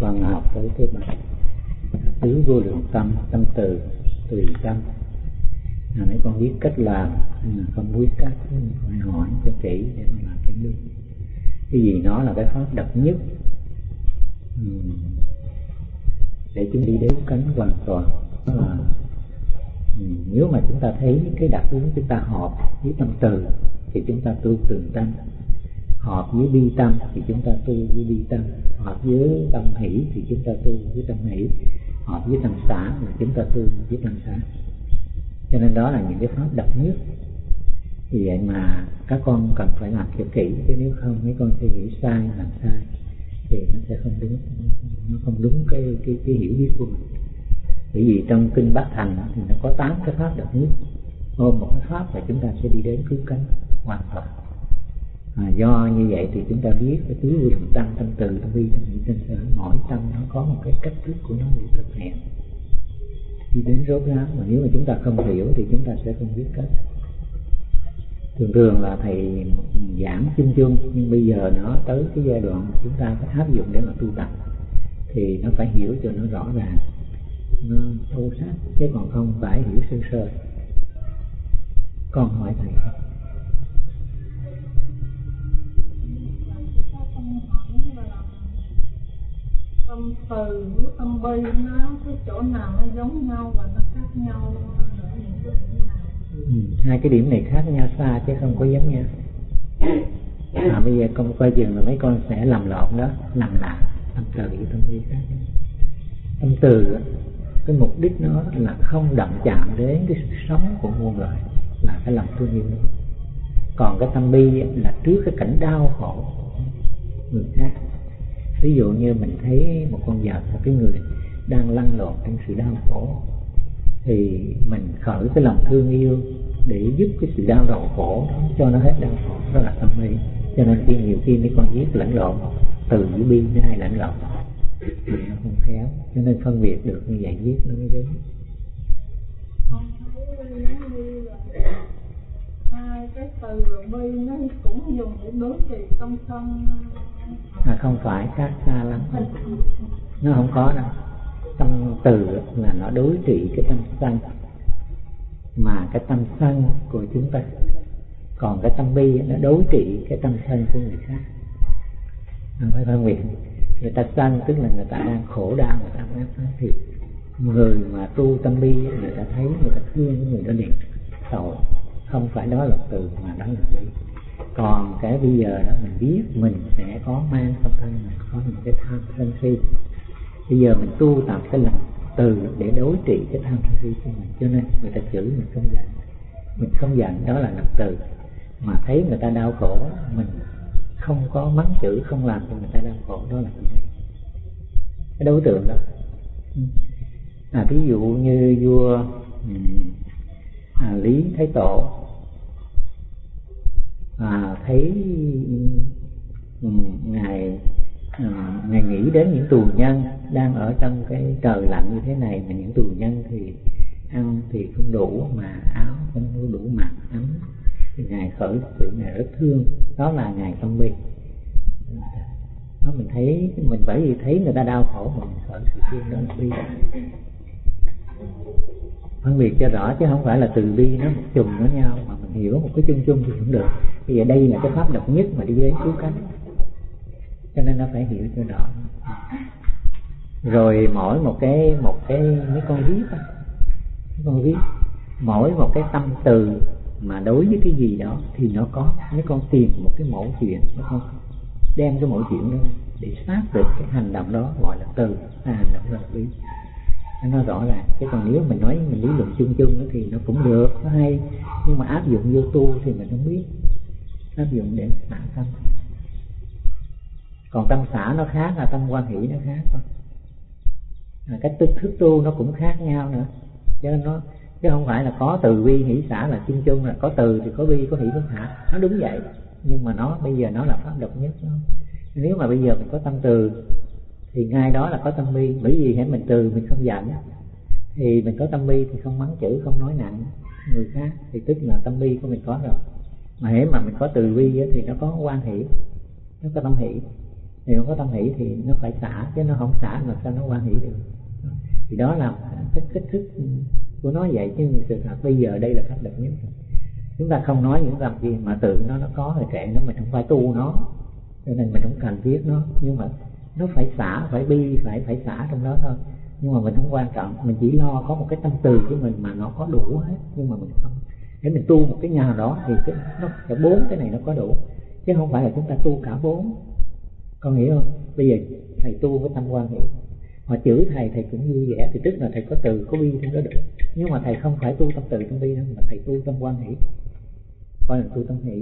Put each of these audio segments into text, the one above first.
con học tới cái bài tứ vô lượng tâm, tâm từ, tùy tâm. Mấy con biết cách làm nhưng mà không biết cách, phải hỏi cho kỹ để mà làm cho đúng. Cái gì nó là cái pháp độc nhất để chúng đi đến cánh hoàn toàn. Đó là nếu mà chúng ta thấy cái đặc ứng chúng ta hợp với tâm từ thì chúng ta tu tường tâm, hợp với bi tâm thì chúng ta tu với bi tâm, hợp với tâm hỷ thì chúng ta tu với tâm hỷ, hợp với tâm xã thì chúng ta tu với tâm xã. Cho nên đó là những cái pháp độc nhất. Vì vậy mà các con cần phải làm cho kỹ, chứ nếu không mấy con sẽ hiểu sai, làm sai thì nó sẽ không đúng, nó không đúng cái hiểu biết của mình. Bởi vì trong kinh Bát Thành thì nó có 8 cái pháp độc nhất, ôm một cái pháp là chúng ta sẽ đi đến cứu cánh hoàn toàn. Do như vậy thì chúng ta biết cái tứ vô lượng tâm, tâm từ, tâm bi, tâm hỷ, tâm xã, mỗi tâm nó có một cái cách thức của nó để thực hiện đi đến rốt ráo. Mà nếu mà chúng ta không hiểu thì chúng ta sẽ không biết cách. Thường là thầy giảng chung chung, nhưng bây giờ nó tới cái giai đoạn mà chúng ta phải áp dụng để mà tu tập thì nó phải hiểu cho nó rõ ràng, nó sâu sắc, chứ còn không phải hiểu sơ sơ. Con hỏi thầy. Tâm từ với tâm bi nó cái chỗ nào nó giống nhau và nó khác nhau ở những cái điểm nào? Hai cái điểm này khác nhau xa chứ không có giống nhau. Bây giờ con coi chừng là mấy con sẽ lầm lộn đó, lầm lạc tâm từ với tâm bi khác. Tâm từ cái mục đích nó là không động chạm đến cái sự sống của muôn loài, là cái lòng thương yêu đó. Còn cái tâm bi là trước cái cảnh đau khổ người khác. Ví dụ như mình thấy một con vật, một cái người đang lăn lộn trong sự đau khổ thì mình khởi cái lòng thương yêu để giúp cái sự đau đầu khổ đó, cho nó hết đau khổ, đó là tâm bi. Cho nên nhiều khi mấy con viết lẫn lộn từ với bi nó hay lẫn lộn thì nó không khéo, cho nên phân biệt được như vậy viết nó mới đúng. Con thấy giống như là hai cái từ rồi bi nó cũng dùng để đối trị tâm sân. Không phải, khác xa lắm, nó không có đâu. Tâm từ là nó đối trị cái tâm sân, mà cái tâm sân của chúng ta. Còn cái tâm bi nó đối trị cái tâm sân của người khác. Không phải phân biệt. Người ta sân tức là người ta đang khổ đau, người ta áp sát thiệt. Người mà tu tâm bi người ta thấy, người ta thương người đó liền tội. Không phải đó là từ mà đó là bi. Còn cái bây giờ đó mình biết mình sẽ có mang trong thân mình có những cái tham sân si. Bây giờ mình tu tập cái lòng từ để đối trị cái tham sân si của mình. Cho nên người ta chửi mình không giận, mình không giận, đó là lòng từ. Mà thấy người ta đau khổ, mình không có mắng chửi, không làm cho người ta đau khổ, đó là cái đối tượng đó. Ví dụ như vua Lý Thái Tổ thấy ngài nghĩ đến những tù nhân đang ở trong cái trời lạnh như thế này, mà những tù nhân thì ăn thì không đủ, mà áo không đủ mặc ấm, thì ngài khởi sự ngài rất thương. Đó là ngài tâm bi. Đó mình thấy, mình bởi vì thấy người ta đau khổ mà mình khởi sự thương, đó là bi. Phân biệt cho rõ chứ không phải là từ bi nó trùng với nhau, mà mình hiểu một cái chung chung thì cũng được. Bây giờ đây là cái pháp độc nhất mà đi đến cứu cánh, cho nên nó phải hiểu cho rõ. Rồi mỗi một cái mấy con viết mỗi một cái tâm từ mà đối với cái gì đó thì nó có, mấy con tìm một cái mẫu chuyện, mấy con đem cái mẫu chuyện đó để xác định cái hành động đó gọi là từ, hành động là bi. Nó rõ ràng. Chứ còn nếu mình nói mình lý luận chung chung thì nó cũng được, nó hay, nhưng mà áp dụng vô tu thì mình không biết. Áp dụng để xả tâm. Còn tâm xả nó khác, là tâm quan hỷ nó khác thôi. Cái thức tu nó cũng khác nhau nữa. Chứ không phải là có từ bi hỷ xả là chung chung, là có từ thì có bi, có hỷ có xả. Nó đúng vậy, nhưng mà nó bây giờ nó là pháp độc nhất đó. Nếu mà bây giờ mình có tâm từ thì ngay đó là có tâm bi. Bởi vì hãy mình từ mình không giận thì mình có tâm bi, thì không mắng chửi, không nói nặng người khác, thì tức là tâm bi của mình có rồi. Mà hễ mà mình có từ bi thì nó có quan hỷ, nó có tâm hỷ. Thì không có tâm hỷ thì nó phải xả, chứ nó không xả mà sao nó hoan hỷ được. Thì đó là cái kích thước của nó vậy, chứ sự thật bây giờ đây là pháp độc nhất. Chúng ta không nói những làm gì mà tự nó có rồi kệ nó, mình không phải tu nó, cho nên mình không cần thiết nó. Nhưng mà nó phải xả, phải bi, phải xả trong đó thôi. Nhưng mà mình không quan trọng, mình chỉ lo có một cái tâm từ của mình mà nó có đủ hết. Nhưng mà mình không, để mình tu một cái nhà đó thì nó phải 4 cái này nó có đủ, chứ không phải là chúng ta tu cả 4. Con hiểu không? Bây giờ thầy tu với tâm quan hệ, mà chửi thầy cũng vui vẻ, thì tức là thầy có từ có bi trong đó được. Nhưng mà thầy không phải tu tâm từ trong bi đâu, mà thầy tu tâm quan hệ, coi là tu tâm hệ.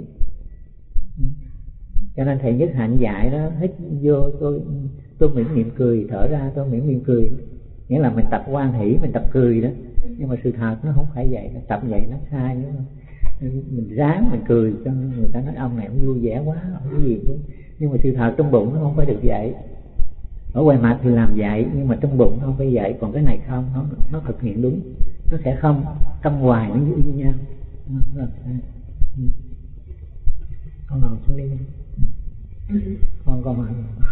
Cho nên thầy Nhất Hạnh dạy đó, hít vô tôi mỉm niệm cười, thở ra tôi mỉm niệm cười, nghĩa là mình tập hoan hỷ, mình tập cười đó. Nhưng mà sự thật nó không phải vậy, tập vậy nó sai nữa. Mình ráng mình cười cho người ta nói ông này cũng vui vẻ quá, không có gì nữa. Nhưng mà sự thật trong bụng nó không phải được vậy. Ở ngoài mặt thì làm vậy, nhưng mà trong bụng nó không phải vậy. Còn cái này không, nó thực hiện đúng, nó sẽ không trong hoài nó như nhau. Con ngồi xuống đi. Con hỏi.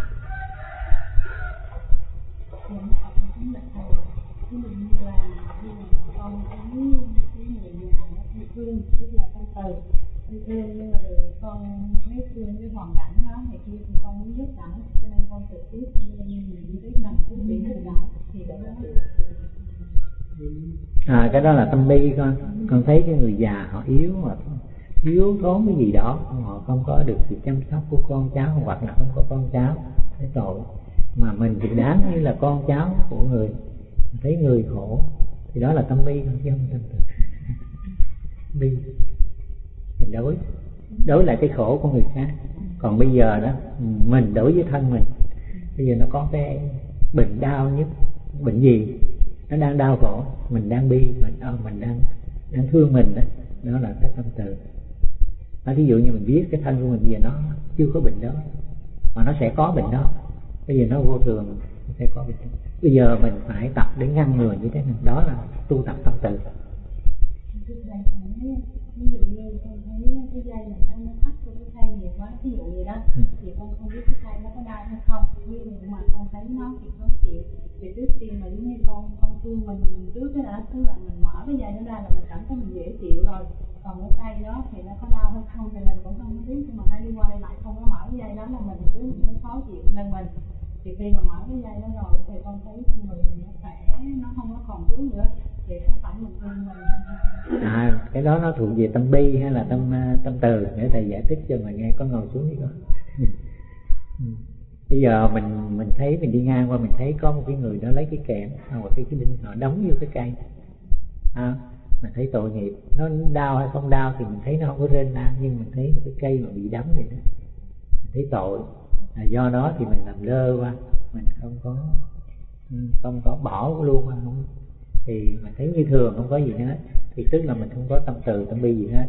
Ví dụ như là con thấy cái người nhà nó thương, tức là tâm từ thương, nhưng mà rồi con thấy thương cái hoàn cảnh đó này kia thì con muốn giúp đỡ, cho nên con trực tiếp lên những cái cần thiết bị giúp đỡ thì đó là cái đó là tâm bi. Con thấy cái người già họ yếu mà thiếu thốn cái gì đó, họ không có được sự chăm sóc của con cháu, hoặc là không có con cháu, thấy tội. Mà mình thì đáng như là con cháu của người, thấy người khổ thì đó là tâm bi, không chứ không tâm từ. Bi mình đối lại cái khổ của người khác. Còn bây giờ đó mình đối với thân mình, bây giờ nó có cái bệnh đau nhất, bệnh gì nó đang đau khổ, mình đang bi, mình đang thương mình đó, đó là cái tâm từ. Ví dụ như mình biết cái thân của mình bây giờ nó chưa có bệnh đó, mà nó sẽ có bệnh đó, bây giờ nó vô thường, nó sẽ có bệnh đó. Bây giờ mình phải tập để ngăn ngừa như thế nào, đó là tu tập tâm từ. Ví dụ như con thấy cái dây này nó thắt cho cái tay nhiều quá, ví dụ vậy đó, thì con không biết cái tay nó có đau hay không, nhưng mà con thấy nó thì khó chịu. Thì trước tiên mà giống như con thương mình trước cái đã, tức là mình mở cái dây nó ra là mình cảm thấy mình dễ chịu rồi. Còn cái tay đó thì nó có đau hay không thì mình cũng không biết, nhưng mà hay đi qua đi lại không có mở cái dây đó là mình cứ thấy khó chịu nên mình. Thì khi mà mở cái dây đó rồi thì con thấy con người mình nó khỏe, nó không có còn thiếu nữa, thì có phải mình thương mình. Cái đó nó thuộc về tâm bi hay là tâm từ, để thầy giải thích cho mình nghe. Con ngồi xuống đi con. Bây giờ mình thấy, mình đi ngang qua mình thấy có một cái người đó lấy cái kẽm hoặc cái đinh họ đóng vô cái cây, mình thấy tội nghiệp. Nó đau hay không đau thì mình thấy nó không có rên la, nhưng mình thấy cái cây mà bị đóng vậy đó, mình thấy tội. Do đó thì mình làm lơ qua, mình không có bỏ luôn qua, không, thì mình thấy như thường, không có gì hết, thì tức là mình không có tâm từ tâm bi gì hết.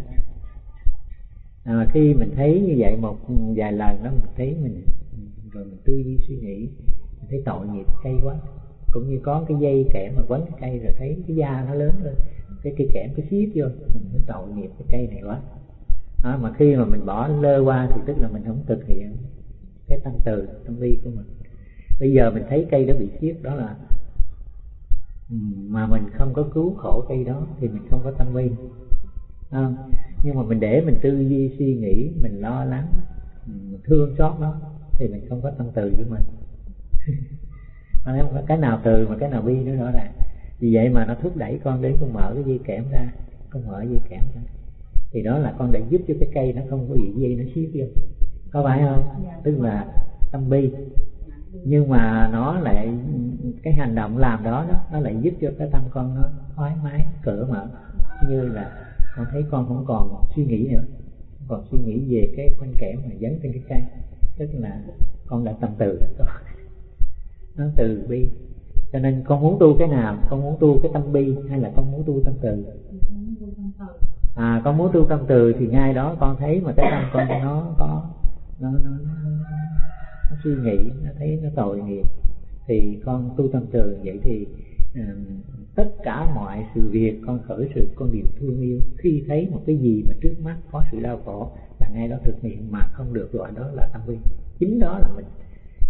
Khi mình thấy như vậy một vài lần đó, mình thấy mình rồi mình tư duy suy nghĩ, mình thấy tội nghiệp cây quá. Cũng như có cái dây kẽm mà quấn cái cây rồi thấy cái da nó lớn lên, cái cây kẽm cái xiết vô, mình thấy tội nghiệp cái cây này quá. Mà khi mà mình bỏ lơ qua thì tức là mình không thực hiện cái tâm từ tâm bi của mình. Bây giờ mình thấy cây đó bị xiết, đó là mà mình không có cứu khổ cây đó thì mình không có tâm bi. Nhưng mà mình để mình tư duy suy nghĩ, mình lo lắng, mình thương xót nó thì mình không có tâm từ với mình. Cái nào từ mà cái nào bi nữa rõ ràng. Vì vậy mà nó thúc đẩy con đến con mở cái dây kẽm ra, con mở dây kẽm ra, thì đó là con để giúp cho cái cây nó không có bị dây nó xiết vô, có phải không? Tức là tâm bi. Nhưng mà nó lại, cái hành động làm đó nó lại giúp cho cái tâm con nó thoải mái, cởi mở. Như là con thấy con không còn suy nghĩ nữa, không còn suy nghĩ về cái khoanh kẽm mà dấn trên cái cây, tức là con đã tâm từ rồi, nó từ bi. Cho nên con muốn tu cái nào, con muốn tu cái tâm bi hay là con muốn tu tâm từ? Con muốn tu tâm từ thì ngay đó con thấy mà cái tâm con nó có nó suy nghĩ, nó thấy nó tội nghiệp thì con tu tâm từ. Vậy thì tất cả mọi sự việc con khởi sự con đều thương yêu. Khi thấy một cái gì mà trước mắt có sự đau khổ là ngay đó thực hiện, mà không được gọi đó là tâm bi. Chính đó là mình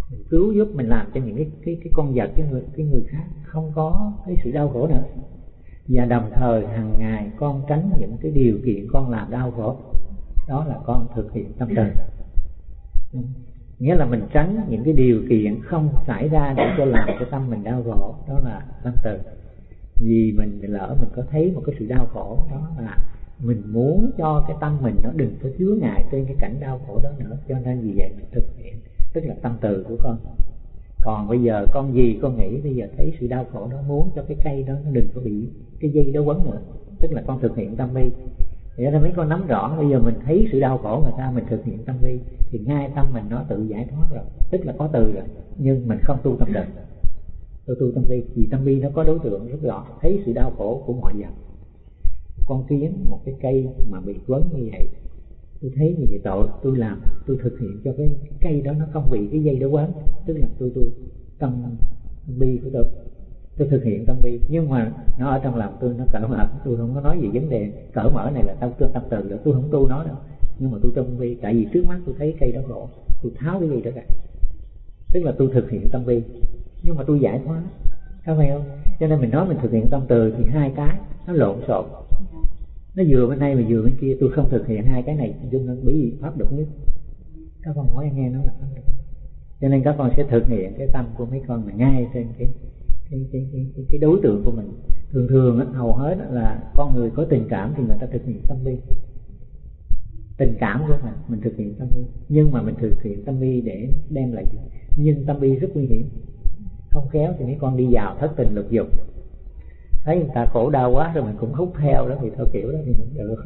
mình cứu giúp, mình làm cho những cái con vật, cái người khác không có cái sự đau khổ nữa. Và đồng thời hàng ngày con tránh những cái điều kiện con làm đau khổ, đó là con thực hiện tâm từ. Nghĩa là mình tránh những cái điều kiện không xảy ra để cho làm cho tâm mình đau khổ, đó là tâm từ. Vì mình lỡ mình có thấy một cái sự đau khổ, đó là mình muốn cho cái tâm mình nó đừng có chứa ngại trên cái cảnh đau khổ đó nữa, cho nên vì vậy mình thực hiện, tức là tâm từ của con. Còn bây giờ con gì con nghĩ bây giờ thấy sự đau khổ đó, muốn cho cái cây đó nó đừng có bị cái dây đó quấn nữa, tức là con thực hiện tâm bi. Để cho mấy con nắm rõ, bây giờ mình thấy sự đau khổ người ta, mình thực hiện tâm bi thì ngay tâm mình nó tự giải thoát rồi, tức là có từ rồi. Nhưng mình không tu tâm định, tôi tu tâm bi, vì tâm bi nó có đối tượng rất rõ, thấy sự đau khổ của mọi vật. Con kiến, một cái cây mà bị quấn như vậy, tôi thấy như vậy tội, tôi làm, tôi thực hiện cho cái cây đó nó không bị cái dây đó quấn, tức là tôi tâm bi của tôi thực hiện tâm bi. Nhưng mà nó ở trong lòng tôi, nó cởi mở, tôi không có nói gì vấn đề cởi mở này là tâm từ được, tôi không tu nó đâu. Nhưng mà tôi tâm bi, tại vì trước mắt tôi thấy cây đó khổ, tôi tháo cái dây đó ra, tức là tôi thực hiện tâm bi, nhưng mà tôi giải thoát, có phải không? Cho nên mình nói mình thực hiện tâm từ thì hai cái nó lộn xộn, nó vừa bên đây mà vừa bên kia. Tôi không thực hiện hai cái này chung nên bởi vì pháp độc nhất. Các con nói nghe nó là pháp độc nhất, cho nên các con sẽ thực hiện cái tâm của mấy con là ngay trên cái đối tượng của mình. Thường hầu hết là con người có tình cảm thì người ta thực hiện tâm bi, tình cảm của mình thực hiện tâm bi. Nhưng mà mình thực hiện tâm bi để đem lại, nhưng tâm bi rất nguy hiểm, không khéo thì mấy con đi vào thất tình lục dục, thấy người ta khổ đau quá rồi mình cũng hút theo đó, thì theo kiểu đó thì không được.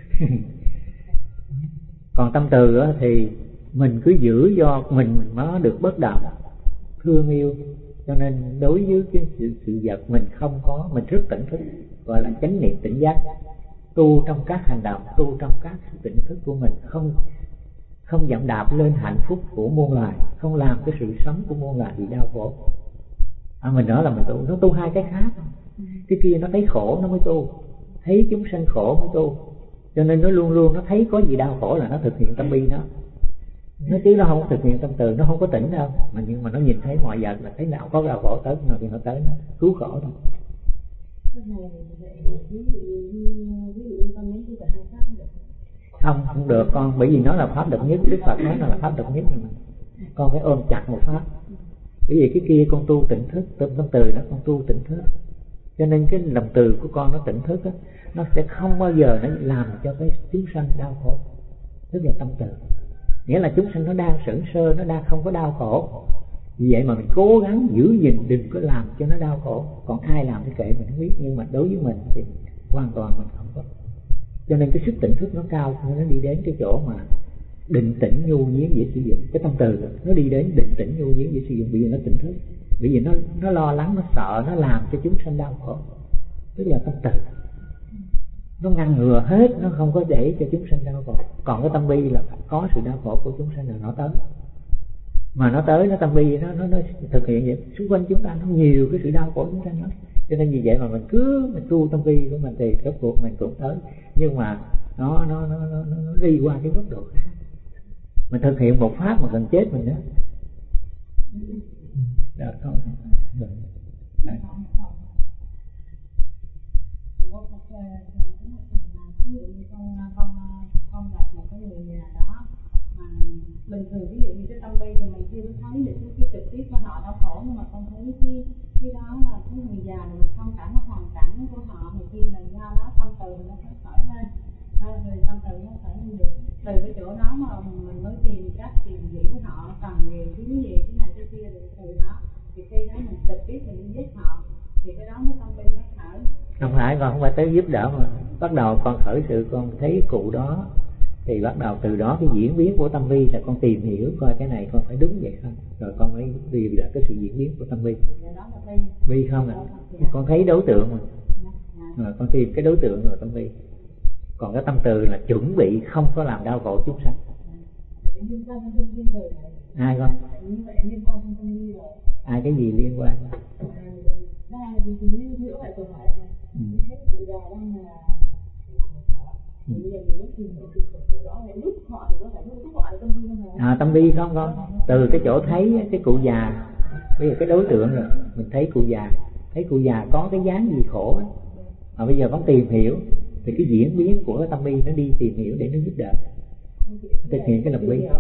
Còn tâm từ đó, thì mình cứ giữ cho mình nó được bất động, thương yêu, cho nên đối với cái sự vật mình không có, mình rất tỉnh thức, gọi là chánh niệm tỉnh giác. Tu trong các hành động, tu trong các sự tỉnh thức của mình, không dậm đạp lên hạnh phúc của muôn loài, không làm cái sự sống của muôn loài bị đau khổ. Mình nói là mình tu, nó tu hai cái khác. Cái kia nó thấy khổ nó mới tu, thấy chúng sanh khổ mới tu, cho nên nó luôn luôn nó thấy có gì đau khổ là nó thực hiện tâm bi nó chứ nó không thực hiện tâm từ, nó không có tỉnh đâu. Nhưng mà nó nhìn thấy mọi vật là thấy nào có đau khổ tới nào thì nó tới, nó cứu khổ thôi. Không được con, bởi vì nó là pháp độc nhất. Đức Phật nói là pháp độc nhất, con phải ôm chặt một pháp. Bởi vì cái kia con tu tỉnh thức, tâm từ đó con tu tỉnh thức, cho nên cái lòng từ của con nó tỉnh thức đó, nó sẽ không bao giờ nó làm cho cái chúng sanh đau khổ, tức là tâm từ. Nghĩa là chúng sanh nó đang sững sơ, nó đang không có đau khổ, vì vậy mà mình cố gắng giữ gìn đừng có làm cho nó đau khổ. Còn ai làm thì kệ mình không biết, nhưng mà đối với mình thì hoàn toàn mình không có. Cho nên cái sức tỉnh thức nó cao, nó đi đến cái chỗ mà định tĩnh nhu nhiến dễ sử dụng. Cái tâm từ nó đi đến định tĩnh nhu nhiến dễ sử dụng, bởi vì nó tỉnh thức, bởi vì nó lo lắng, nó sợ, nó làm cho chúng sanh đau khổ, tức là tâm từ. Nó ngăn ngừa hết, nó không có để cho chúng sanh đau khổ. Còn cái tâm bi là có sự đau khổ của chúng sanh là nó tới, mà nó tới, nó tâm bi nó thực hiện vậy. Xung quanh chúng ta nó nhiều cái sự đau khổ chúng sanh lắm, cho nên vì vậy mà mình tu tâm bi của mình thì rốt cuộc mình cũng tới, nhưng mà nó đi qua cái góc độ khác. Mình thực hiện một pháp mà gần chết mình nữa. Đó thôi. Ví dụ như con gặp một cái người nào đó mà bình thường, ví dụ như cái tâm bi thì mình chưa thấy được cái trực tiếp của họ đau khổ, nhưng mà con thấy cái đó là cái người già này mình không cảm cái hoàn cảnh của họ thì kia là do đó tâm từ nó phải khởi lên, rồi tâm từ nó khởi lên được. Từ cái chỗ đó mà mình mới tìm cách tìm hiểu họ cần nhiều cái gì cái này cái kia, rồi từ đó thì khi đó mình trực tiếp mình đi giúp họ thì cái đó mới tâm bi nó khởi. Không phải, con không phải tới giúp đỡ mà bắt đầu con khởi sự, con thấy cụ đó thì bắt đầu từ đó cái diễn biến của tâm bi là con tìm hiểu coi cái này con phải đúng vậy không, rồi con mới đi là cái sự diễn biến của tâm bi. Bi không à, con thấy đối tượng rồi con tìm cái đối tượng rồi tâm bi. Còn cái tâm từ là chuẩn bị không có làm đau khổ chúng sanh. Ai con? Ai cái gì liên quan? Tâm bi không con? từ cái chỗ thấy cái cụ già, bây giờ cái đối tượng rồi mình thấy cụ già có cái dáng gì khổ ấy. Mà bây giờ vẫn tìm hiểu thì cái diễn biến của cái tâm bi nó đi tìm hiểu để nó giúp đỡ thực hiện cái lòng bi.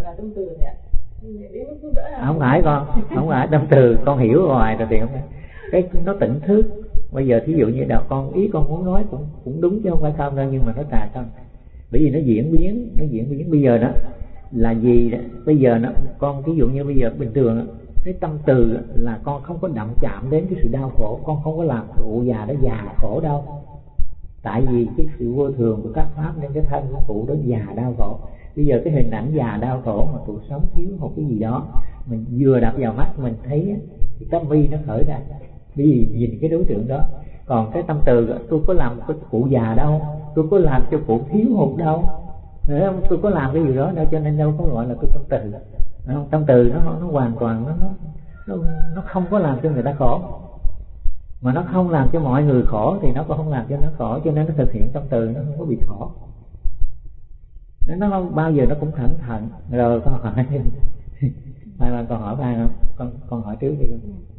Không phải con, không phải tâm từ con hiểu ngoài rồi thì không phải. Cái nó tỉnh thức. Bây giờ thí dụ như đạo con ý con muốn nói cũng đúng chứ không phải không đâu, nhưng mà nó tà không. Bởi vì nó diễn biến bây giờ đó là gì đó. Bây giờ nó con ví dụ như bây giờ bình thường cái tâm từ là con không có động chạm đến cái sự đau khổ, con không có làm cụ già đó già khổ đâu. Tại vì cái sự vô thường của các pháp nên cái thân của cụ đó già đau khổ. Bây giờ cái hình ảnh già đau khổ mà cụ sống thiếu một cái gì đó, mình vừa đập vào mắt mình thấy cái tâm bi nó khởi ra, bởi vì nhìn cái đối tượng đó. Còn cái tâm từ tôi có làm cái cụ già đâu, tôi có làm cho cụ thiếu hụt đâu, tôi có làm cái gì đó đâu, cho nên đâu có gọi là cái tâm từ. Tâm từ nó hoàn toàn nó không có làm cho người ta khổ, mà nó không làm cho mọi người khổ thì nó cũng không làm cho nó khổ, cho nên nó thực hiện tâm từ nó không có bị khổ. Nó không bao giờ nó cũng cẩn thận. Rồi con hỏi mai con hỏi ba không? Con hỏi trước đi con.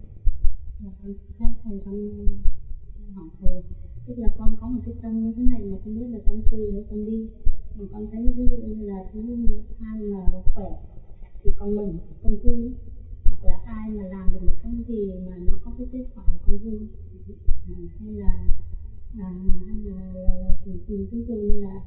Hỏi thầy, tức là con có một cái tâm như thế này mà không biết là tâm từ hay tâm đi. Mà con thấy ví dụ như là thứ hai mà khỏe thì con mừng, con vui, hoặc là ai mà làm được một cái gì mà nó có cái kết quả con vui, hay là ví dụ như là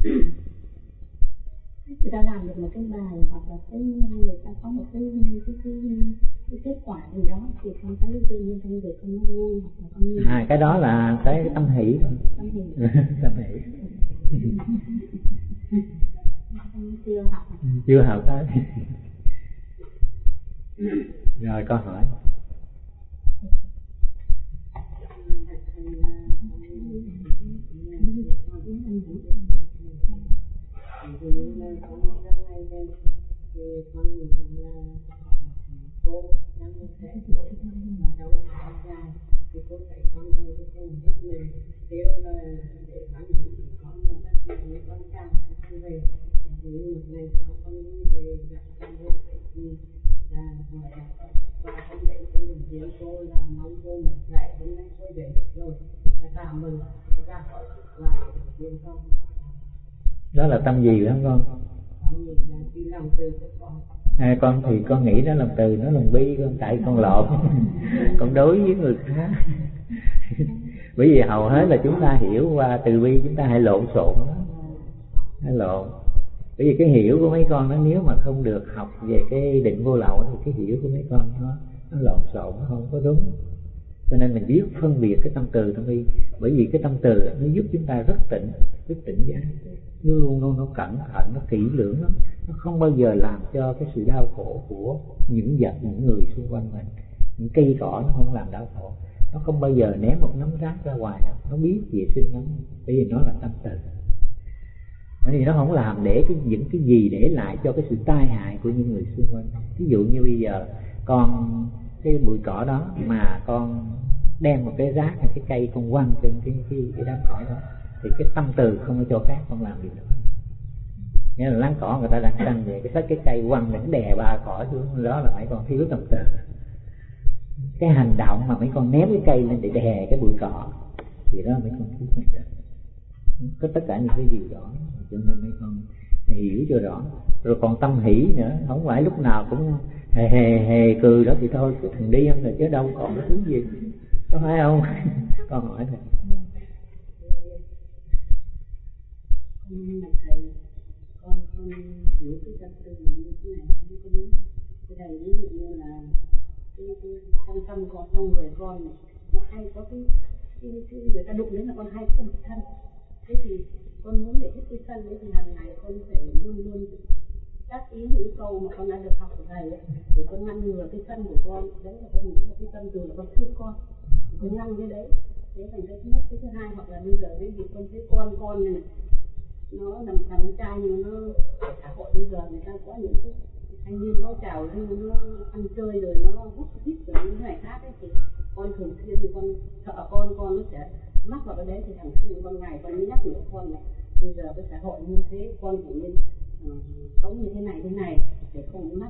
người ta làm được một cái bài, hoặc là người ta có một cái kết quả gì đó thì con thấy tự nhiên trong việc con nó vui, hoặc là con cái đó là cái tâm hỷ thôi. Tâm hỷ chưa học tới. Rồi con hỏi. Cô đang một trẻ tuổi mà đau áo dài thì cô thấy con người cái cùng rất mềm, kêu là để bán hữu con là rất mềm như con trai con về. Thì một ngày sau con đi về gặp con vô thì là hỏi và con để con nhìn tiếng cô là mong cô mạnh khỏe, hôm nay cô về được rồi, là cảm mừng ra khỏi lại tiếng con. Đó là tâm gì phải không con? Tâm gì là cái lòng từ của con. Con thì con nghĩ đó lòng từ, nó lòng bi con, tại con lộn. Con đối với người khác. Bởi vì hầu hết là chúng ta hiểu qua từ bi, chúng ta hay lộn xộn đó. Hay lộn. Bởi vì cái hiểu của mấy con nó nếu mà không được học về cái định vô lậu thì cái hiểu của mấy con nó lộn xộn, nó không có đúng. Cho nên mình biết phân biệt cái tâm từ tâm bi. Bởi vì cái tâm từ nó giúp chúng ta rất tỉnh giác. Nó luôn nó cẩn thận, nó kỹ lưỡng lắm. Nó không bao giờ làm cho cái sự đau khổ của những vật, những người xung quanh mình. Những cây cỏ nó không làm đau khổ. Nó không bao giờ ném một nắm rác ra ngoài đâu. Nó biết vệ sinh lắm. Bởi vì nó là tâm từ. Bởi vì nó không làm để những cái gì để lại cho cái sự tai hại của những người xung quanh. Ví dụ như bây giờ con cái bụi cỏ đó mà con đem một cái rác hay cái cây con quăng trên cái đám cỏ đó, thì cái tâm từ không có cho phép con làm điều đó. Nghĩa là láng cỏ người ta đang canh về cái cái cây quăng để đè ba cỏ xuống, đó là mấy con thiếu tâm từ. Cái hành động mà mấy con ném cái cây lên để đè cái bụi cỏ thì đó mấy con thiếu tâm từ. Có tất cả những cái điều đó, cho nên mấy con hiểu cho rõ. Rồi còn tâm hỷ nữa, không phải lúc nào cũng hề cười đó thì thôi, cái thằng điên rồi chứ đâu còn cái thứ gì, có phải không? Con hỏi thầy. Thầy, con hiểu cái tâm tư mình như thế này không có đúng. Cái này ví dụ như là trong tâm con, trong người con này, nó hay có cái người ta đụng đến là con hay có một thân. Thế thì con muốn để hết cái thân đấy thì hàng ngày con phải luôn các ý những câu mà con đã được học của thầy ấy, để con ngăn ngừa cái thân của con. Đấy là con nghĩ là cái tâm từ là con thương con, thì con ngăn cái đấy. Đấy là cái thứ nhất. Cái thứ hai, hoặc là bây giờ cái gì con thấy con này nó nằm thằng con trai, nhưng nó xã hội bây giờ người ta có những cái thanh niên có trào lưu, nó ăn chơi rồi nó hút thích rồi những ngày khác ấy, thì con thường xuyên thì con sợ con nó sẽ mắc vào cái đấy, thì thằng xuyên con ngày con mới nhắc nhở con là bây giờ cái xã hội như thế, con phải nên sống như thế này để không mắc cái này, thì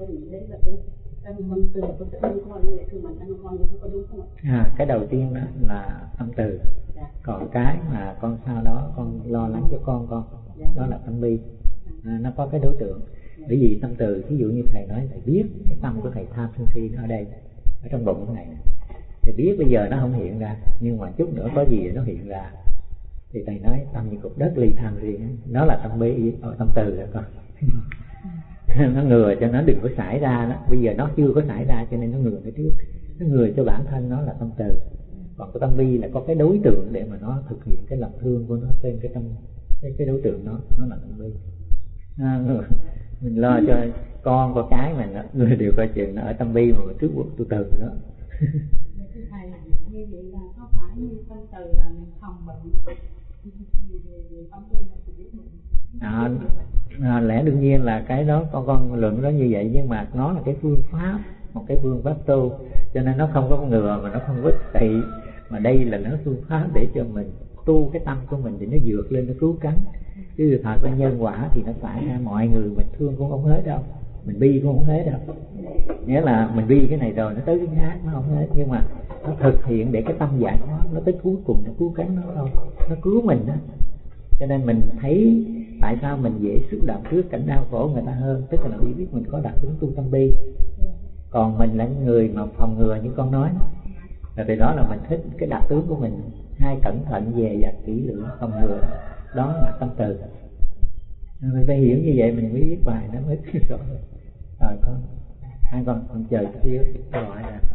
có nghĩ đấy là cái tâm từ của tự nhiên con như vậy, thường mình ăn con như có đúng không ạ? Cái đầu tiên đó là tâm từ. Còn cái mà con sau đó con lo lắng cho con đó là tâm bi. Nó có cái đối tượng. Bởi vì tâm từ, ví dụ như thầy nói thầy biết cái tâm của thầy tham sân si ở đây, ở trong bụng cái này, thầy biết bây giờ nó không hiện ra, nhưng mà chút nữa có gì nó hiện ra thì thầy nói tâm như cục đất ly tham riêng, nó là tâm bi, tâm từ đó con. Nó ngừa cho nó đừng có xảy ra đó. Bây giờ nó chưa có xảy ra cho nên nó ngừa nó trước, nó ngừa cho bản thân nó là tâm từ. Còn cái tâm bi là có cái đối tượng để mà nó thực hiện cái lòng thương của nó trên cái tâm, cái đối tượng nó là tâm bi. Mình lo cho con có cái mà người đều coi chừng nó ở tâm bi mà trước buộc từ từ đó. Thầy như vậy là có phải như tâm từ là mình phòng bệnh tâm bi là sự biết mình lẽ đương nhiên là cái đó con luận đó như vậy, nhưng mà nó là cái phương pháp, một cái phương pháp tu, cho nên nó không có ngừa mà nó không có tị, mà đây là nó phương pháp để cho mình tu cái tâm của mình để nó vượt lên, nó cứu cánh. Chứ thật ra nhân quả thì nó phải ra, mọi người mình thương cũng không hết đâu, mình bi cũng không hết đâu. Nghĩa là mình bi cái này rồi nó tới cái khác nó không hết, nhưng mà nó thực hiện để cái tâm giải thoát, nó tới cuối cùng nó cứu cánh nó thôi, nó cứu mình đó. Cho nên mình thấy tại sao mình dễ xúc động trước cảnh đau khổ người ta hơn, tức là vì biết mình có đặc tính tu tâm bi. Còn mình là người mà phòng ngừa như con nói là từ đó là mình thích cái đặc tướng của mình, hay cẩn thận về và kỹ lưỡng phòng ngừa, đó là tâm từ. Mình phải hiểu như vậy mình mới biết bài nó mới rõ. Rồi con hai con chờ chút xíu câu hỏi là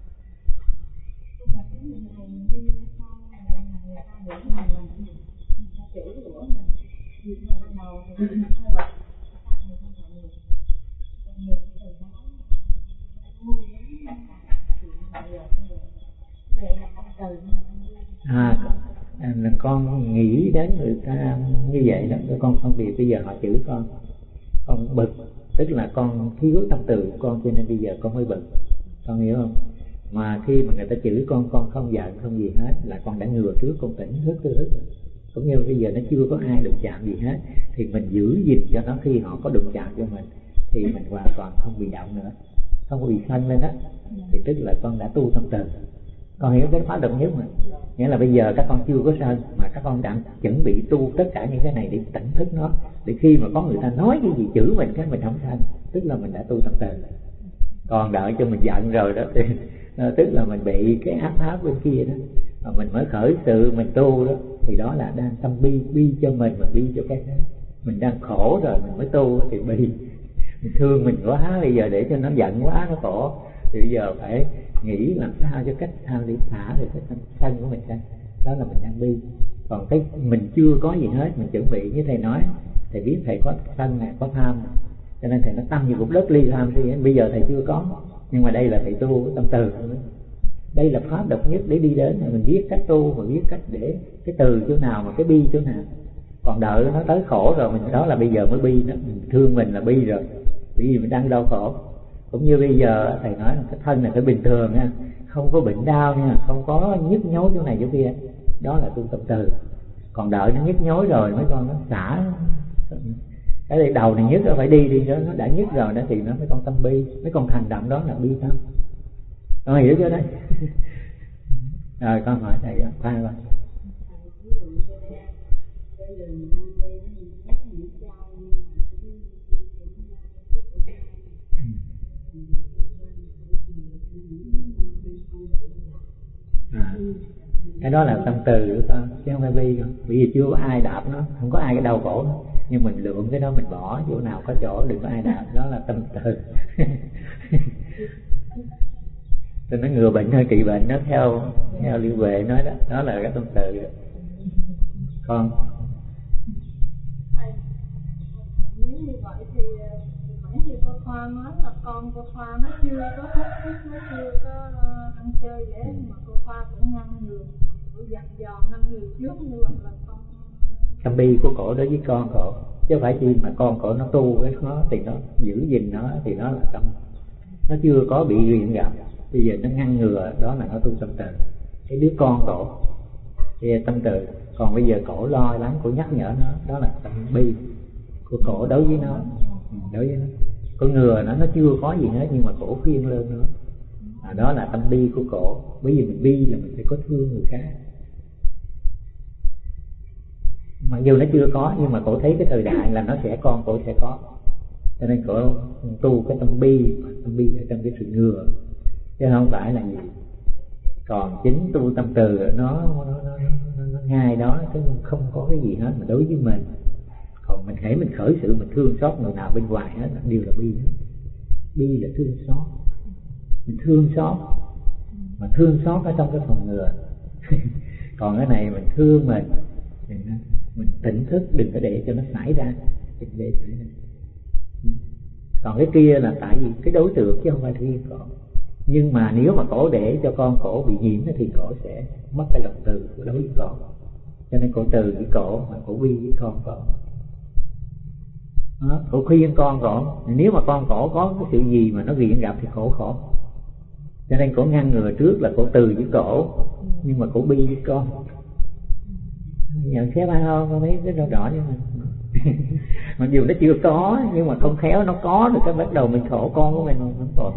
con nghĩ đến người ta như vậy đó, con phân biệt. Bây giờ họ chửi con bực, tức là con thiếu tâm từ của con, cho nên bây giờ con mới bực, con hiểu không? Mà khi mà người ta chửi con không giận không gì hết là con đã ngừa trước, con tỉnh thức. Cũng như bây giờ nó chưa có ai đụng chạm gì hết thì mình giữ gìn cho nó, khi họ có đụng chạm cho mình thì mình hoàn toàn không bị động nữa, không có bị sân lên đó, thì tức là con đã tu tâm từ. Con hiểu cái pháp độc nhất mà, nghĩa là bây giờ các con chưa có sân mà các con đã chuẩn bị tu tất cả những cái này để tỉnh thức nó, để khi mà có người ta nói cái gì chửi mình cái mình không sân, tức là mình đã tu tâm từ. Còn đợi cho mình giận rồi đó thì tức là mình bị cái áp pháp bên kia đó, mà mình mới khởi sự mình tu đó, thì đó là đang tâm bi cho mình mà bi cho cái khác. Mình đang khổ rồi mình mới tu thì bi, mình thương mình quá, bây giờ để cho nó giận quá nó khổ thì bây giờ phải nghĩ làm sao cho cách sao để thả được cái sân của mình ra, đó là mình đang bi. Còn cái mình chưa có gì hết, mình chuẩn bị như thầy nói, thầy biết thầy có sân này, có tham này, cho nên thầy nó tâm như cục đất ly tham riêng. Bây giờ thầy chưa có, nhưng mà đây là thầy tu tâm từ, đây là pháp độc nhất để đi đến. Mình biết cách tu, mình biết cách để cái từ chỗ nào mà cái bi chỗ nào. Còn đợi nó tới khổ rồi mình đó là bây giờ mới bi đó, mình thương mình là bi rồi, bởi vì mình đang đau khổ. Cũng như bây giờ thầy nói là cái thân này phải bình thường nha, không có bệnh đau nha, không có nhức nhối chỗ này chỗ kia, đó là tu tâm từ. Còn đợi nó nhức nhối rồi mấy con nó xả cái đầu này nhức nó phải đi đó, nó đã nhức rồi đó thì nó mấy con tâm bi, mấy con hành động đó là bi tâm. Con hiểu chưa đấy? Rồi con hỏi thầy khoan coi. Cái đó là tâm từ của con chứ không phải bi không. Bởi vì chưa có ai đạp nó, không có ai cái đau khổ nó, nhưng mình lượm cái đó mình bỏ chỗ nào có chỗ đừng có ai đạp, đó là tâm từ. Tôi nói ngừa bệnh hơn trị bệnh, nó theo Liên Huệ nói đó, đó là cái tâm từ đó. Con nếu như vậy thì nãy như cô Khoa nói là con cô Khoa nó chưa có hút, nó chưa có ăn chơi dễ, mà cô Khoa cũng ngăn ngừa, dặn dò ngăn ngừa trước, như vậy là con tâm bi của cổ đối với con cổ, chứ không phải chi mà con cổ nó tu với nó thì nó giữ gìn nó thì nó là tâm, nó chưa có bị nghiện gặp, bây giờ nó ngăn ngừa, đó là nó tu tâm từ. Cái đứa con cổ thì tâm từ, còn bây giờ cổ lo lắng, cổ nhắc nhở nó, đó là tâm bi của cổ đối với nó, đối với nó. Con ngừa nó chưa có gì hết, nhưng mà cổ khuyên lên nữa. Đó là tâm bi của cổ. Bởi vì mình bi là mình phải có thương người khác. Mặc dù nó chưa có, nhưng mà cổ thấy cái thời đại là nó sẽ con cổ sẽ có, cho nên cổ tu cái tâm bi ở trong cái sự ngừa, chứ không phải là gì. Còn chính tu tâm từ nó ngay đó, chứ không có cái gì hết mà đối với mình. Còn mình hãy mình khởi sự mình thương xót người nào bên ngoài hết, đều là bi hết. Bi là thương xót, mình thương xót, mà thương xót ở trong cái phòng ngừa. Còn cái này mình thương mình tỉnh thức, đừng có để cho nó xảy ra, đừng để xảy ra. Còn cái kia là tại vì cái đối tượng chứ không phải riêng cổ. Nhưng mà nếu mà cổ để cho con cổ bị nhiễm thì cổ sẽ mất cái lòng từ của đối với cổ. Cho nên cổ từ với cổ mà cổ bi với con cổ. Cổ khuyên con cổ, nếu mà con cổ có cái sự gì mà nó viện gặp thì cổ khổ. Cho nên cổ ngăn ngừa trước là cổ từ với cổ, nhưng mà cổ bi với con. Nhận xét ba không? Con thấy rất rõ rõ như mình. Mặc dù nó chưa có, nhưng mà không khéo nó có rồi cái bắt đầu mình khổ, con của mình không khổ.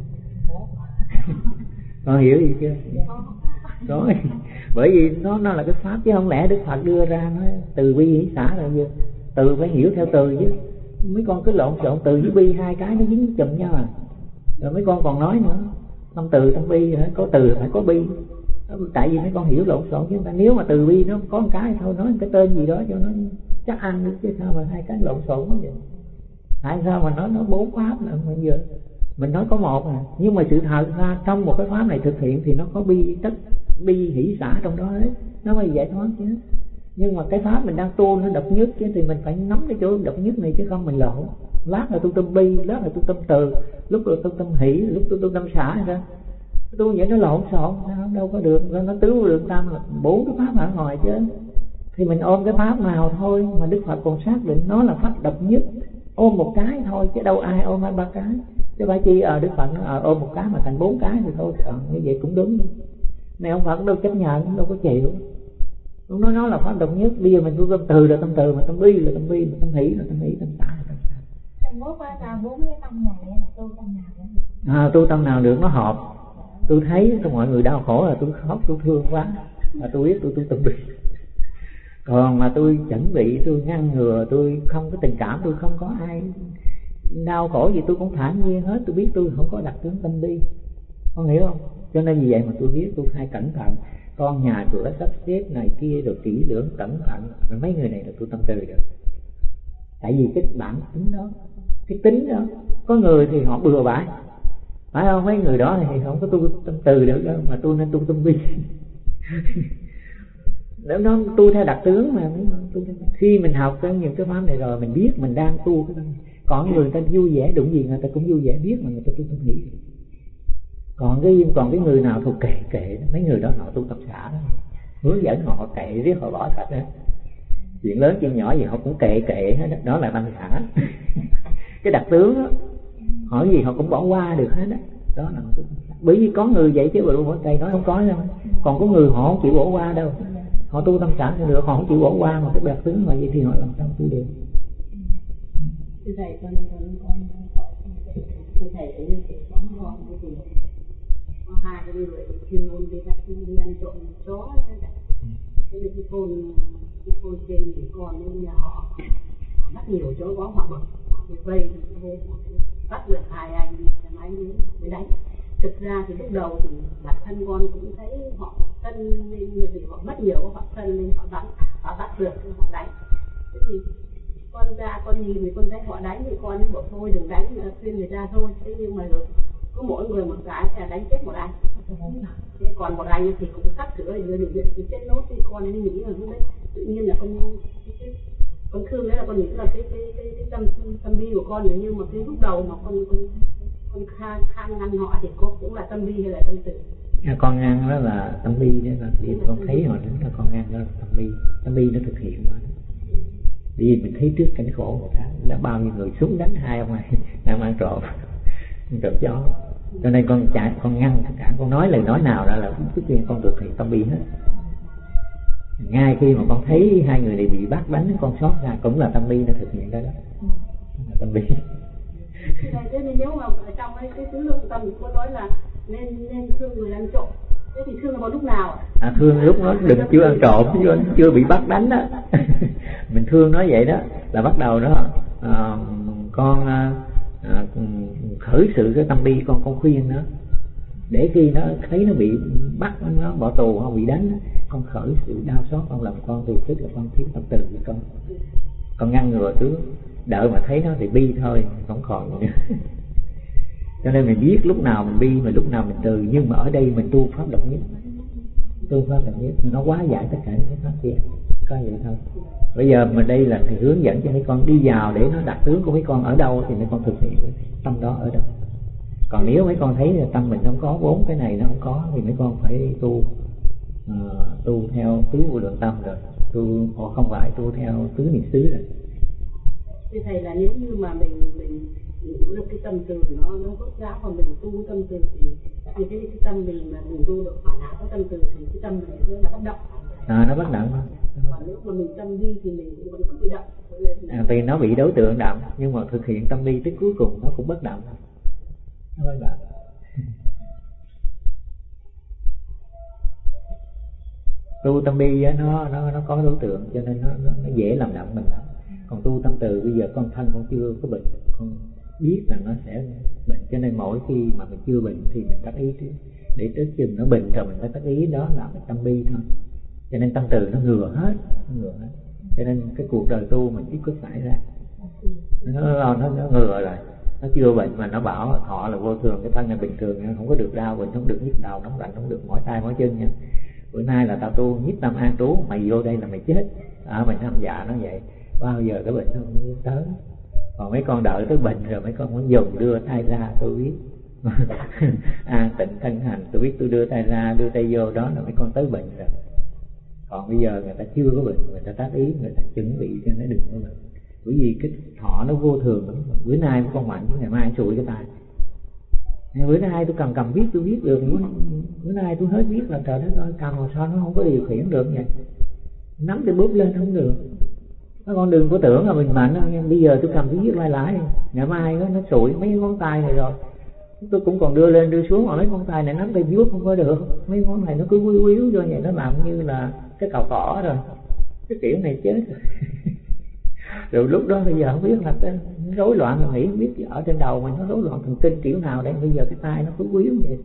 Con hiểu gì chưa? Đó. Bởi vì nó là cái pháp, chứ không lẽ Đức Phật đưa ra nó từ bi hỷ xả là gì? Từ phải hiểu theo từ chứ. Mấy con cứ lộn xộn từ với bi, hai cái nó dính chùm nhau à. Rồi mấy con còn nói nữa, tâm từ tâm bi, có từ phải có bi. Tại vì mấy con hiểu lộn xộn chứ. Nếu mà từ bi nó có một cái thôi, nói cái tên gì đó cho nó chắc ăn được, chứ sao mà hai cái lộn xộn quá vậy. Tại sao mà nói nó 4 pháp là bây giờ mình nói có một à, nhưng mà sự thật ra trong một cái pháp này thực hiện thì nó có bi tất bi hỷ xả trong đó đấy, nó mới giải thoát chứ. Nhưng mà cái pháp mình đang tu nó độc nhất chứ, thì mình phải nắm cái chỗ độc nhất này, chứ không mình lộn. Lát là tu tâm bi, lát là tu tâm từ, lúc là tu tâm hỷ, lúc tu tâm xả ra. Tu vậy nó lộn xộn, đâu có được, nó tứ được tâm là 4 cái pháp ở ngoài chứ. Thì mình ôm cái pháp nào thôi, mà Đức Phật còn xác định nó là pháp độc nhất, ôm một cái thôi chứ đâu ai ôm 2-3 cái. Chứ phải chi Đức Phật nó ôm một cái mà thành 4 cái thì thôi, như vậy cũng đúng. Này ông Phật đâu chấp nhận, đâu có chịu. Ông nói nó là pháp độc nhất. Bây giờ mình tu tâm từ là tâm từ, mà tâm bi là tâm bi, mà tâm hỷ là tâm hỷ, tâm xả là tâm xả. Trong 4 cái tâm này là tu tâm nào nữa? Tu tâm nào được nó hợp. Tôi thấy cho mọi người đau khổ là tôi khóc, tôi thương quá, mà tôi biết tôi tu tâm bi. Còn mà tôi chuẩn bị, tôi ngăn ngừa, tôi không có tình cảm, tôi không có ai đau khổ gì tôi cũng thản nhiên hết. Tôi biết tôi không có đặc tướng tâm bi, con hiểu không? Cho nên vì vậy mà tôi biết tôi hay cẩn thận, con nhà cửa sắp xếp này kia rồi kỹ lưỡng cẩn thận. Mấy người này là tôi tâm từ được. Tại vì cái bản tính đó, cái tính đó, có người thì họ bừa bãi, phải không? Mấy người đó thì không có tu tâm từ được đâu, mà tôi nên tu tâm bi. Nếu nó tu theo đặc tướng mà khi mình học những cái pháp này rồi mình biết mình đang tu cái tâm. Còn người ta vui vẻ đụng gì người ta cũng vui vẻ, biết mà người ta tu tâm hỷ. Còn cái người nào thuộc kệ mấy người đó họ tu tâm xả đó, hướng dẫn họ kệ riết họ bỏ sạch đó. Chuyện lớn chuyện nhỏ gì họ cũng kệ hết đó là tâm xả. Cái đặc tướng đó, hỏi gì họ cũng bỏ qua được hết đó. Đó là bởi vì có người vậy chứ bữa đây nói không có đâu. Còn có người họ không chịu bỏ qua đâu. Họ tu tâm xả thì được, họ không chịu bỏ qua mà cái đặc tướng mà vậy thì họ làm sao tu được. Thưa thầy, con thưa thầy ấy có con thì có 2 cái người chuyên môn đi bắt đi ăn trộm chó thế này. Thế nên cái thôn trên thì con nên nhà họ bắt nhiều chó bó họ bị vây thì bắt được 2 anh xe máy mới đánh. Thực ra thì lúc đầu thì bản thân con cũng thấy họ thân nên nhiều thì họ mất nhiều họ thân nên họ đánh, họ bắt được họ đánh. Thế thì con ra con nhìn thì con thấy họ đánh thì con bảo thôi đừng đánh, khuyên người ta thôi. Thế nhưng mà rồi cứ mỗi người một cái là đánh chết một anh. Thế còn một anh thì cũng sắp sửa đưa được viện thì chết nốt, thì con nên nghĩ là lúc đấy tự nhiên là con thương đấy là con nghĩ là cái tâm bi của con, nhưng mà cái lúc đầu mà con khang ngăn họ thì cũng là tâm bi hay là tâm từ? Con ngăn đó là tâm bi đấy, là vì con thấy họ đúng là con ngăn đó là tâm bi nó thực hiện rồi. Vì mình thấy trước cảnh khổ người ta là bao nhiêu người súng đánh 2 ông này đang ăn trộm chó, cho nên con ngăn tất cả, con nói lời nói nào ra là trước tiên con thực hiện tâm bi hết. Ngay khi mà con thấy 2 người này bị bắt đánh, con xót ra cũng là tâm bi nó thực hiện đó, là tâm bi. Thế nên nếu mà ở trong cái tứ lượng tâm có nói là nên thương người ăn trộm, thế thì thương vào lúc nào? Thương lúc nó đừng chưa ăn trộm, chưa bị bắt đánh đó. Mình thương nó vậy đó là bắt đầu đó con khởi sự cái tâm bi, con khuyên nó để khi nó thấy nó bị bắt, nó bỏ tù không bị đánh, con khởi sự đau xót trong lòng con, thì tức là con thiết tâm từ với con ngăn ngừa trước, đợi mà thấy nó thì bi thôi, không còn nữa. Cho nên mình biết lúc nào mình bi mà lúc nào mình từ, nhưng mà ở đây mình tu pháp độc nhất, nó quá giải tất cả những pháp kia, có vậy thôi. Bây giờ mà đây là thầy hướng dẫn cho mấy con đi vào để nó đặt tướng của mấy con ở đâu thì mấy con thực hiện tâm đó ở đâu. Còn nếu mấy con thấy là tâm mình không có, 4 cái này nó không có, thì mấy con phải tu theo tứ vô lượng tâm rồi, họ không phải tu theo tứ niệm xứ rồi. Thế thầy là nếu như mà mình được cái tâm từ nó rốt ráo, còn mình tu tâm từ thì cái tâm mình mà mình tu được hoàn hảo cái tâm từ thì cái tâm mình nó là bất động. Nó bất động. Còn nếu mà mình tâm đi thì mình vẫn cứ bị động. Vì nó bị đối tượng động, nhưng mà thực hiện tâm bi tới cuối cùng nó cũng bất động. Nó bất động. Tu tâm bi nó có đối tượng, cho nên nó dễ làm động mình lắm. Còn tu tâm từ bây giờ con thân con chưa có bệnh, con biết là nó sẽ bệnh, cho nên mỗi khi mà mình chưa bệnh thì mình tác ý trước, để tới chừng nó bệnh rồi mình phải tác ý, đó là mình tâm bi thôi. Cho nên tâm từ nó ngừa hết. Cho nên cái cuộc đời tu mình ít có xảy ra, nó ngừa rồi. Nó chưa bệnh mà nó bảo họ là vô thường, cái thân này bình thường, không có được đau, bệnh không được nhức đầu, nóng lạnh không được mỏi tay mỏi chân nha. Bữa nay là tao tu nhiếp tâm an trú, mày vô đây là mày chết. Mình tham dạ nó vậy, bao giờ cái bệnh nó không tới. Còn mấy con đợi tới bệnh rồi mấy con muốn dùng đưa tay ra, tôi biết. An tịnh thân hành, tôi biết, tôi đưa tay ra, đưa tay vô, đó là mấy con tới bệnh rồi. Còn bây giờ người ta chưa có bệnh, người ta tác ý, người ta chuẩn bị cho nó đừng có bệnh. Bởi vì cái thọ nó vô thường lắm. Bữa nay con mạnh, ngày mai sụi cái tay. Bữa nay tôi cầm viết tôi viết được, bữa nay tôi hết viết là trời đất ơi, cầm mà sao nó không có điều khiển được vậy, nắm cái bút lên không được. Con đừng có tưởng là mình mạnh, bây giờ tôi cầm viết lại, ngày mai nó sụi mấy ngón tay này rồi, tôi cũng còn đưa lên đưa xuống, mà mấy ngón tay này nắm tay vuốt không có được, mấy ngón này nó cứ quýu quýu cho vậy, nó làm như là cái cào cỏ rồi, cái kiểu này chết rồi. Rồi lúc đó bây giờ không biết là cái rối loạn, mình nghĩ không biết ở trên đầu mình nó rối loạn thần kinh kiểu nào đây, bây giờ cái tay nó cứ quýu vậy.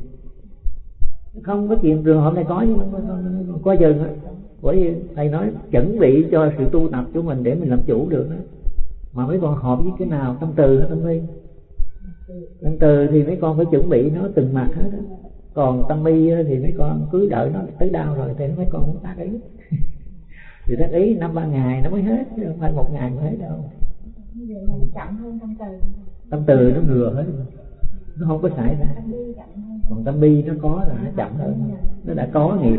Không có chuyện trường hợp này có, nhưng coi chừng. Bởi vì thầy nói chuẩn bị cho sự tu tập của mình để mình làm chủ được đó. Mà mấy con hợp với cái nào, tâm từ hay tâm bi? Tâm từ thì mấy con phải chuẩn bị nó từng mặt hết đó. Còn tâm bi thì mấy con cứ đợi nó tới đau rồi thì mấy con cũng tác ý. Thì tác ý 5-3 ngày nó mới hết, chứ không phải 1 ngày mới hết đâu. Chậm hơn tâm từ. Tâm từ nó ngừa hết, nó không có xảy ra. Còn tâm bi nó có rồi, nó chậm hơn, nó đã có nghiệp.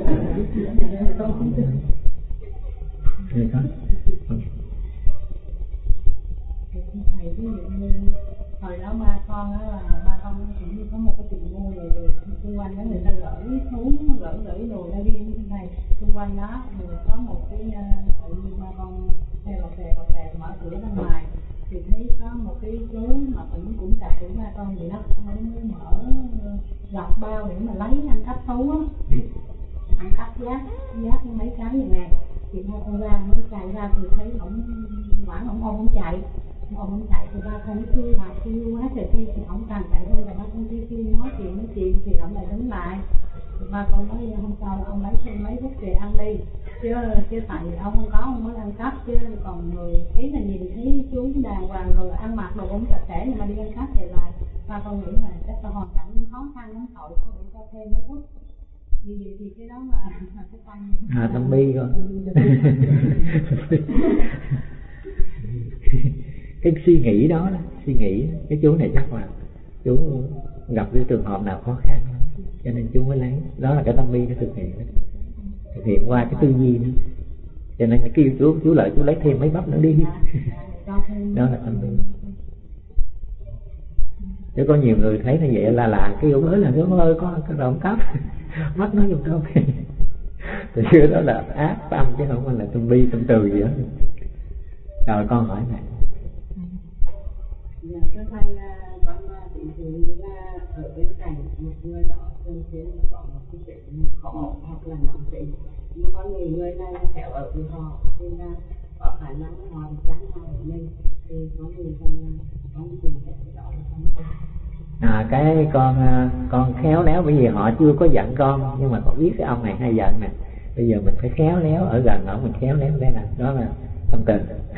Thầy ví dụ như hồi đó ba con đó là ba con cũng như có một cái chuyện mua rồi xung quanh đó người ta gửi thú, gửi đồ ra riêng này, xung quanh đó rồi có một cái tự nhiên ba con theo bọc bè mở cửa ra ngoài thì thấy có một cái chú mà cũng cặp của ba con vậy đó, mới mở lọc bao để mà lấy ăn cắp thú á, ăn cắp giác mấy cái như này, thì ba con ra mới chạy ra thì thấy ổng hoảng, ổng ôm ổng chạy thì ba con kêu quá trời kêu, thì ổng càng chạy hơn là ba con kêu nói chuyện thì ổng lại đứng lại, thì ba con nói hôm sau ông lấy thêm mấy phút về ăn đi, chứ tại vì ông không có, ông mới ăn cắp, chứ còn người ý là nhìn thấy chú đàng hoàng rồi ăn mặc đồ cũng sạch sẽ nhưng mà đi ăn cắp thì lại ba con nghĩ là chắc là hoàn cảnh khó khăn lắm, tội có để cho thêm mấy phút. Như vậy thì cái đó mà cái tâm tâm bi rồi. Cái suy nghĩ đó, cái chú này chắc là chú gặp cái trường hợp nào khó khăn cho nên chú mới lấy, đó là cái tâm bi nó thực hiện qua cái tư duy nữa, cho nên kêu chú lại chú lấy thêm mấy bắp nữa đi. Đó là tâm bi. Chứ có nhiều người thấy như vậy là cái ông mới là cái ơi có cái rộng cắp mắt nó dùng đâu thì cái đó là ác tâm chứ không phải là tâm bi tâm từ gì đó. Rồi con hỏi này. Dạ thưa thầy, một người đó thường xuyên là có một cái chuyện khó hoặc là nóng tính, nhưng con người này khéo ở với họ nên là có khả năng họ chán họ của mình, thì con người con tìm cái đó là không được. Cái con khéo léo, bởi vì họ chưa có giận con, nhưng mà con biết cái ông này hay giận nè, bây giờ mình phải khéo léo ở gần ở mình khéo léo đây nè, đó là tâm từ.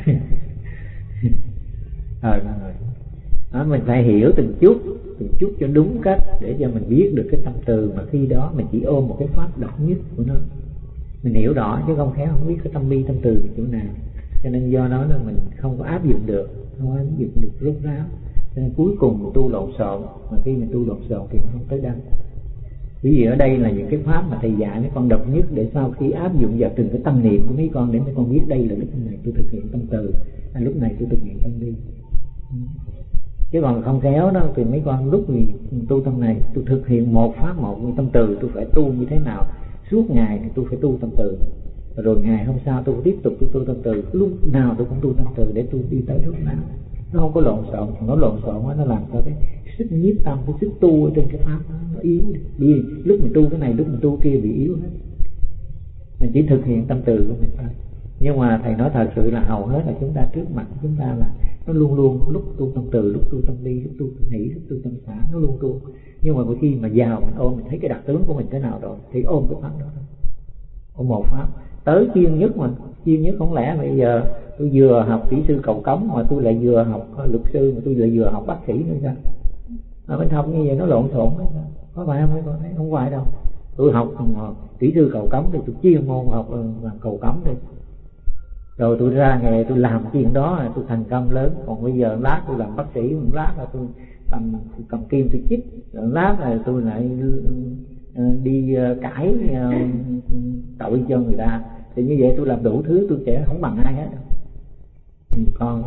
Đó, mình phải hiểu từng chút cho đúng cách để cho mình biết được cái tâm từ, mà khi đó mình chỉ ôm một cái pháp độc nhất của nó, mình hiểu rõ chứ không khéo không biết cái tâm bi tâm từ chỗ nào, cho nên do đó là mình không có áp dụng được, không áp dụng được rốt ráo, cho nên cuối cùng mình tu lộn xộn, mà khi mình tu lộn xộn thì không tới đâu. Bởi vì ở đây là những cái pháp mà thầy dạy mấy con độc nhất, để sau khi áp dụng vào từng cái tâm niệm của mấy con, để mấy con biết đây là lúc này tôi thực hiện tâm từ, hay lúc này tôi thực hiện tâm bi. Chứ còn không khéo đó thì mấy con lúc thì tu tâm này tôi thực hiện một pháp một tâm từ, tôi phải tu như thế nào suốt ngày thì tôi phải tu tâm từ, rồi ngày hôm sau tôi tiếp tục tôi tu tâm từ, lúc nào tôi cũng tu tâm từ để tôi đi tới lúc nào nó không có lộn xộn. Nó lộn xộn nó làm cho cái sức nhiếp tâm, cái sức tu ở trên cái pháp nó yếu đi. Lúc mình tu cái này, lúc mình tu kia bị yếu hết. Mình chỉ thực hiện tâm từ của mình thôi. Nhưng mà thầy nói thật sự là hầu hết là chúng ta trước mặt chúng ta là nó luôn luôn lúc tu tâm từ, lúc tu tâm bi, lúc tu tâm hỷ, lúc tu tâm xả, nó luôn tu. Nhưng mà khi mà vào mình ôm, mình thấy cái đặc tướng của mình thế nào rồi thì ôm cái pháp đó thôi, ôm một pháp tới chuyên nhất. Mà chuyên nhất không lẽ bây giờ tôi vừa học kỹ sư cầu cống mà tôi lại vừa học luật sư, mà tôi lại vừa học bác sĩ nữa sao? Mà mình học như vậy nó lộn xộn hết, có phải không? Mấy con thấy không phải đâu. Tôi học kỹ sư cầu cống thì tôi chuyên môn học làm cầu cống đi, rồi tôi ra nghề tôi làm chuyện đó là tôi thành công lớn. Còn bây giờ lát tôi làm bác sĩ, lát là tôi cầm kim tôi chích, lát là tôi lại đi cãi tội cho người ta, thì như vậy tôi làm đủ thứ, tôi sẽ không bằng ai hết. Con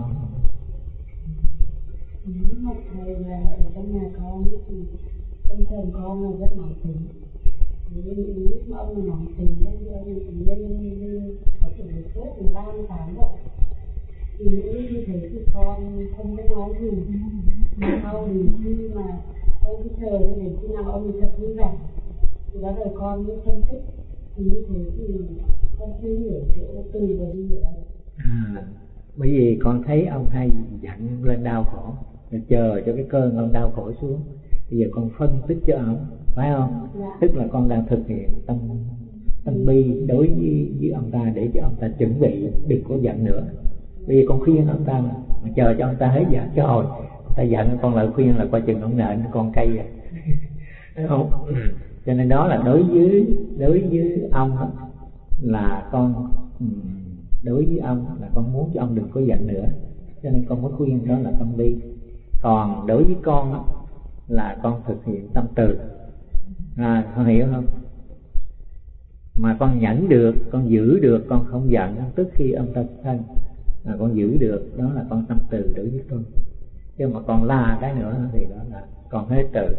một thầy là ở trong nhà con thì ông chồng con là rất nóng tính, lúc mà ông nóng tính lên thì ông lên có thể được sốt 38 độ, thì như thế thì con không có nói gì. Sau thì khi mà ông cứ chờ đến khi nào ông thật vui vẻ thì bắt đầu con mới phân tích, thì như thế thì con chưa hiểu chỗ từ và đi ở đây. Bởi vì con thấy ông hay giận lên đau khổ, rồi chờ cho cái cơn ông đau khổ xuống. Bây giờ con phân tích cho ông, phải không? Tức là con đang thực hiện tâm bi đối với ông ta, để cho ông ta chuẩn bị đừng có giận nữa. Bây giờ con khuyên ông ta mà chờ cho ông ta hết giận cho hồi ta giận, con lại khuyên là coi chừng ông nện con cây rồi. Thấy không? Cho nên đó là đối với ông là con đối với ông là con muốn cho ông đừng có giận nữa, cho nên con mới khuyên đó là tâm bi. Còn đối với con là con thực hiện tâm từ. Con hiểu không? Mà con nhẫn được, con giữ được, con không giận tức khi ông ta sân, mà con giữ được, đó là con tâm từ đối với con. Chứ mà còn la cái nữa thì đó là con hết từ.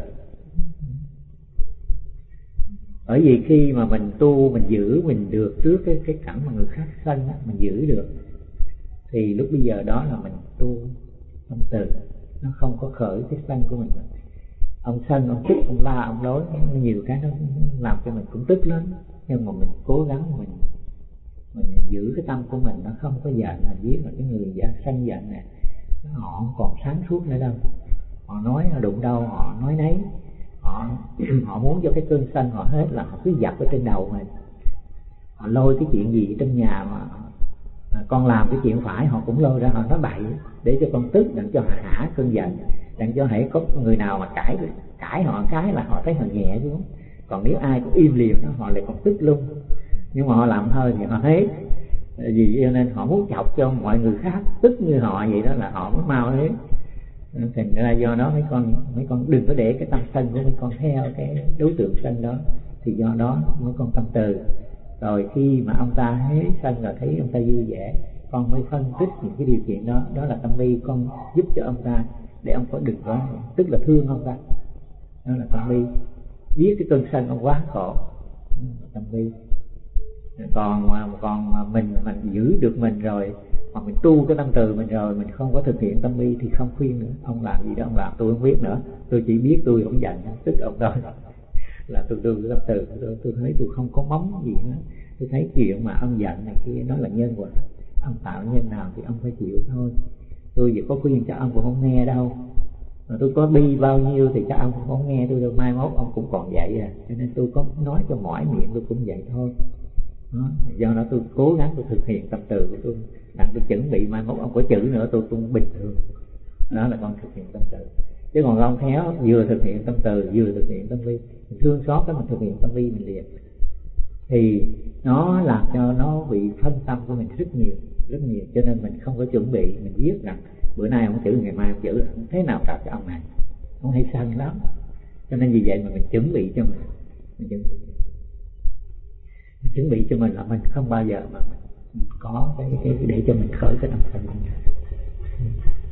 Bởi vì khi mà mình tu, mình giữ mình được trước cái cảnh mà người khác sân, mình giữ được, thì lúc bây giờ đó là mình tu tâm từ, nó không có khởi cái sân của mình. Ông sân, ông tức, ông la, ông đối, nhiều cái nó làm cho mình cũng tức lắm. Nhưng mà mình cố gắng mình giữ cái tâm của mình, nó không có giận. Mình biết là cái người sân giận này họ không còn sáng suốt nữa đâu, họ nói họ đụng đâu họ nói nấy, họ muốn cho cái cơn sân họ hết là họ cứ dập ở trên đầu mình. Họ lôi cái chuyện gì trong nhà mà con làm cái chuyện phải họ cũng lôi ra họ nói bậy, để cho con tức, đặng cho họ hả cơn giận, đặng cho hãy có người nào mà cãi họ cái là họ thấy họ nhẹ xuống. Còn nếu ai cũng im liền đó, họ lại còn tức luôn. Nhưng mà họ làm hơi thì họ hết. Vì cho nên họ muốn chọc cho mọi người khác tức như họ vậy đó là họ mới mau hết. Thành ra do đó mấy con đừng có để cái tâm sân của mấy con theo cái đối tượng sân đó, thì do đó mấy con tâm từ. Rồi khi mà ông ta hết sân rồi thấy ông ta vui vẻ, con mới phân tích những cái điều kiện đó, đó là tâm bi. Con giúp cho ông ta để ông có đừng có, tức là thương ông ta, đó là tâm bi. Biết cái cơn sân ông quá khổ, tâm bi. Còn mình giữ được mình rồi, Mà mình tu cái tâm từ mình rồi mình không có thực hiện tâm bi thì không khuyên nữa. Ông làm gì đó ông làm, tôi không biết nữa. Tôi chỉ biết tôi không giận tức ông thôi. Là tôi tu cái tâm từ, tôi thấy tôi không có móng gì hết. Tôi thấy chuyện mà ông giận này kia nó là nhân quả, ông tạo nhân nào thì ông phải chịu thôi. Tôi chỉ có khuyên cho ông cũng không nghe đâu, mà tôi có bi bao nhiêu thì các ông cũng không nghe tôi đâu, mai mốt ông cũng còn vậy à. Cho nên tôi có nói cho mỏi miệng tôi cũng vậy thôi đó. Do đó tôi cố gắng tôi thực hiện tâm từ của tôi, đặng tôi chuẩn bị mai mốt ông có chữ nữa tôi cũng bình thường. Đó là con thực hiện tâm từ. Chứ còn ông khéo vừa thực hiện tâm từ vừa thực hiện tâm vi, mình thương xót cái mình thực hiện tâm vi mình liền, thì nó làm cho nó bị phân tâm của mình rất nhiều. Cho nên mình không có chuẩn bị, mình biết rằng bữa nay ông chữ ngày mai ông chữ, không thế nào gặp cái ông này, ông hay sân lắm. Cho nên vì vậy mà mình chuẩn bị cho mình chuẩn bị cho mình là mình không bao giờ mà mình có cái để cho mình khởi cái tâm sân.